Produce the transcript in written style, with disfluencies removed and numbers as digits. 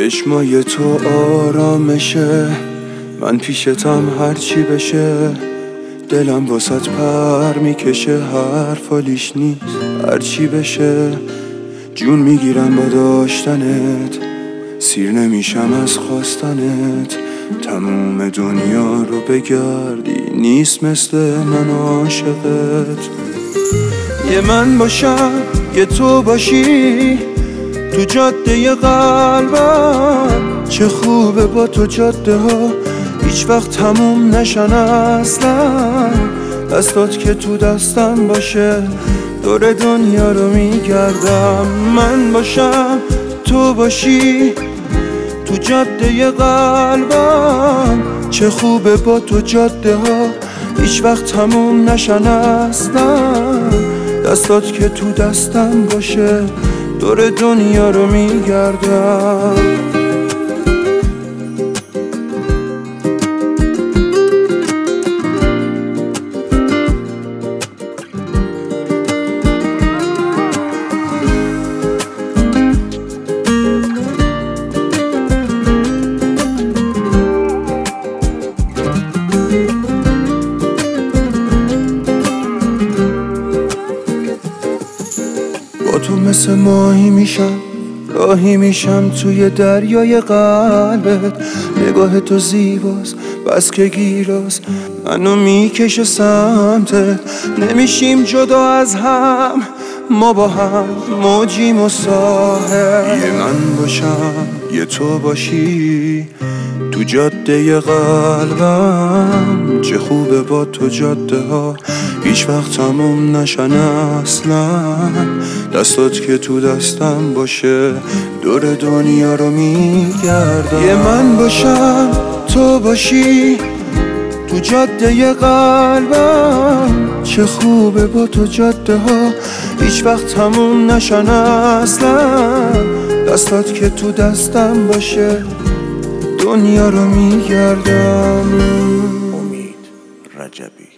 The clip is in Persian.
چشمای تو آرامشه، من پیشتم هرچی بشه. دلم واسط پر میکشه، حرفالیش نیست هرچی بشه. جون میگیرم با داشتنت، سیر نمیشم از خواستنت. تموم دنیا رو بگردی نیست مثل من عاشقت. یه من باشم یه تو باشی تو جاده قلبم. چه خوبه با تو جاده ها هیچ وقت تموم نشن اصلا. دستات که تو دستم باشه دور دنیا رو میگردم. من باشم تو باشی تو جاده قلبم. چه خوبه با تو جاده ها هیچ وقت تموم نشن اصلا. دستات که تو دستم باشه دور دنیا رو میگردم. با تو مثل ماهی میشم، راهی میشم توی دریای قلبت. نگاه تو زیباست بس که گیراست، منو میکشه سمتت. نمیشیم جدا از هم، ما با هم موجیم و ساحل. یه من باشم یه تو باشی تو جاده قلبم. چه خوبه با تو جاده ها هیچ وقت تموم نشن اصلا. دستات که تو دستم باشه دور دنیا رو میگردم. یه من باشم تو باشی تو جاده قلبم. چه خوبه با تو جاده ها هیچ وقت تموم نشن اصلا. دستات که تو دستم باشه دنیا رو میگردم. امید رجبی.